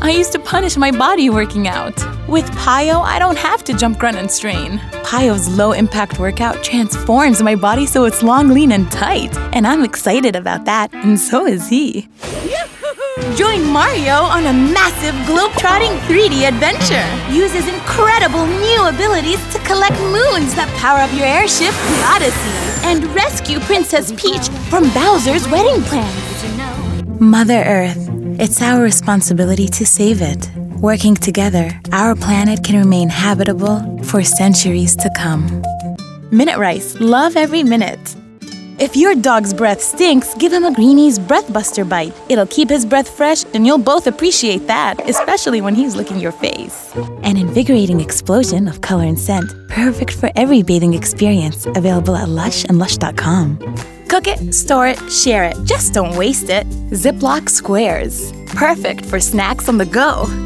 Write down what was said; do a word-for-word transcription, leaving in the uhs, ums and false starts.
I used to punish my body working out. With Pio, I don't have to jump, grunt, and strain. Pio's low-impact workout transforms my body so it's long, lean, and tight. And I'm excited about that, and so is he. Join Mario on a massive globe-trotting three D adventure. Use his incredible new abilities to collect moons that power up your airship, the Odyssey, and rescue Princess Peach from Bowser's wedding plans. Mother Earth, it's our responsibility to save it. Working together, our planet can remain habitable for centuries to come. Minute Rice, love every minute. If your dog's breath stinks, give him a Greenie's Breath Buster bite. It'll keep his breath fresh, and you'll both appreciate that, especially when he's licking your face. An invigorating explosion of color and scent, perfect for every bathing experience, available at Lush and Lush dot com. Cook it, store it, share it. Just don't waste it. Ziploc Squares, perfect for snacks on the go.